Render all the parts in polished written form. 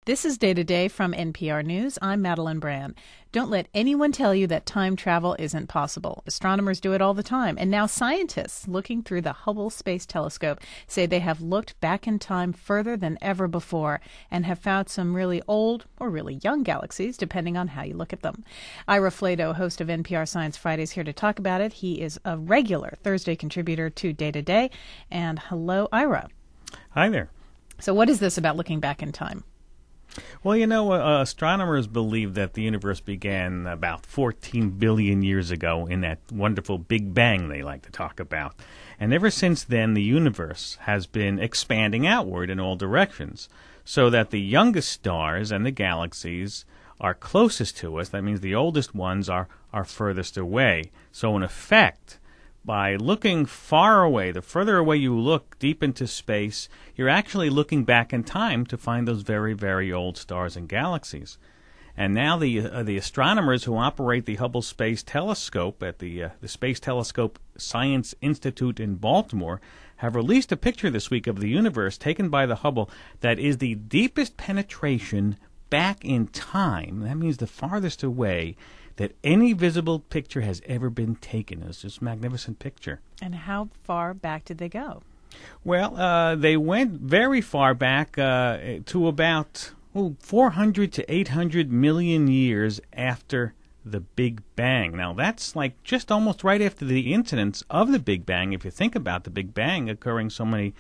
This is Day to Day from NPR News. I'm Madeline Brand. Don't let anyone tell you that time travel isn't possible. Astronomers do it all the time. And now scientists looking through the Hubble Space Telescope say they have looked back in time further than ever before and have found some really old or really young galaxies, depending on how you look at them. Ira Flatow, host of NPR Science Fridays, here to talk about it. He is a regular Thursday contributor to Day to Day. And hello, Ira. Hi there. So what is this about looking back in time? Well, astronomers believe that the universe began about 14 billion years ago in that wonderful Big Bang they like to talk about. And ever since then, the universe has been expanding outward in all directions, so that the youngest stars and the galaxies are closest to us. That means the oldest ones are furthest away. So in effect, by looking far away, the further away you look deep into space, you're actually looking back in time to find those very, very old stars and galaxies. And now the astronomers who operate the Hubble Space Telescope at the Space Telescope Science Institute in Baltimore have released a picture this week of the universe taken by the Hubble that is the deepest penetration back in time. That means the farthest away that any visible picture has ever been taken. It's just a magnificent picture. And how far back did they go? Well, they went very far back to about 400 to 800 million years after the Big Bang. Now, that's like just almost right after the incidence of the Big Bang. If you think about the Big Bang occurring so many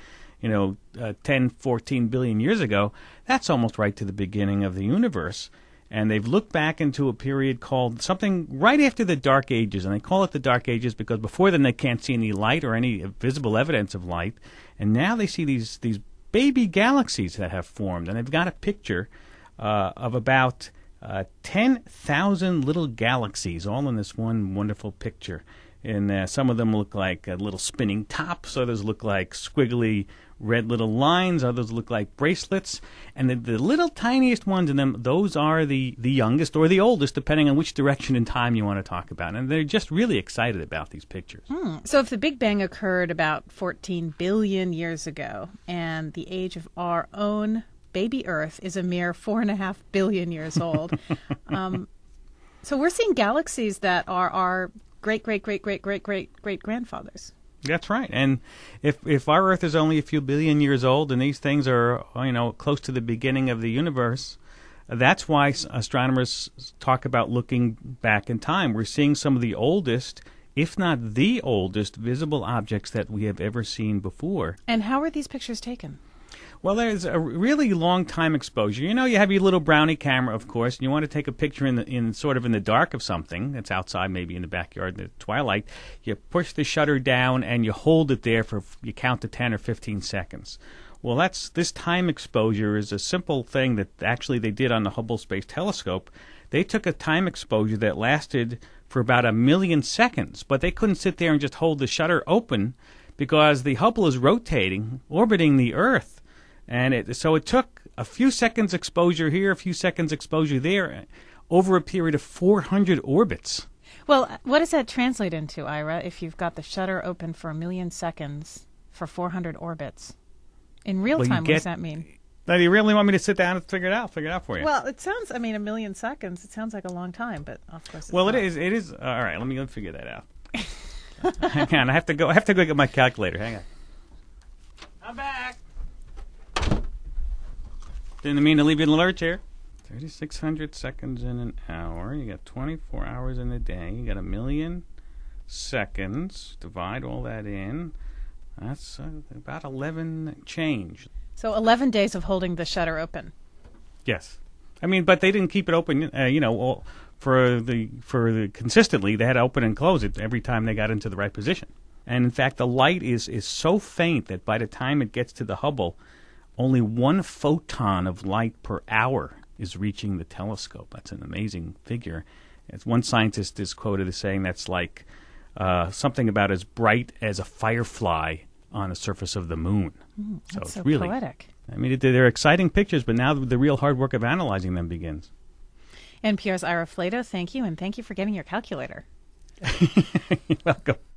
10, 14 billion years ago, that's almost right to the beginning of the universe. And they've looked back into a period called something right after the Dark Ages. And they call it the Dark Ages because before then they can't see any light or any visible evidence of light. And now they see these baby galaxies that have formed. And they've got a picture of about 10,000 little galaxies all in this one wonderful picture. And some of them look like little spinning tops. Others look like squiggly red little lines. Others look like bracelets. And the little tiniest ones in them, those are the youngest or the oldest, depending on which direction in time you want to talk about. And they're just really excited about these pictures. So if the Big Bang occurred about 14 billion years ago, and the age of our own baby Earth is a mere 4.5 billion years old, so we're seeing galaxies that are our great-great-great-great-great-great-grandfathers. That's right. And if our Earth is only a few billion years old and these things are, close to the beginning of the universe, that's why astronomers talk about looking back in time. We're seeing some of the oldest, if not the oldest, visible objects that we have ever seen before. And how are these pictures taken? Well, there's a really long time exposure. You have your little brownie camera, of course, and you want to take a picture in the dark of something that's outside, maybe in the backyard in the twilight. You push the shutter down and you hold it there you count to 10 or 15 seconds. Well, this time exposure is a simple thing that actually they did on the Hubble Space Telescope. They took a time exposure that lasted for about 1 million seconds, but they couldn't sit there and just hold the shutter open because the Hubble is rotating, orbiting the Earth. And so it took a few seconds exposure here, a few seconds exposure there, over a period of 400 orbits. Well, what does that translate into, Ira, if you've got the shutter open for 1 million seconds for 400 orbits? In real time, what does that mean? Now, do you really want me to sit down and figure it out for you? Well, it sounds, 1 million seconds, it sounds like a long time, but of course it's Well, not. it is. All right, let me figure that out. Hang on, I have to go get my calculator. Hang on. I'm back. Didn't mean to leave you in the lurch here. 3,600 seconds in an hour. You got 24 hours in a day. You got 1 million seconds. Divide all that in. That's about 11 change. So 11 days of holding the shutter open. Yes. But they didn't keep it open, consistently. They had to open and close it every time they got into the right position. And in fact, the light is so faint that by the time it gets to the Hubble, only 1 photon of light per hour is reaching the telescope. That's an amazing figure. As one scientist is quoted as saying that's like something about as bright as a firefly on the surface of the moon. That's so really poetic. They're exciting pictures, but now the real hard work of analyzing them begins. NPR's Ira Flatow, thank you, and thank you for getting your calculator. You're welcome.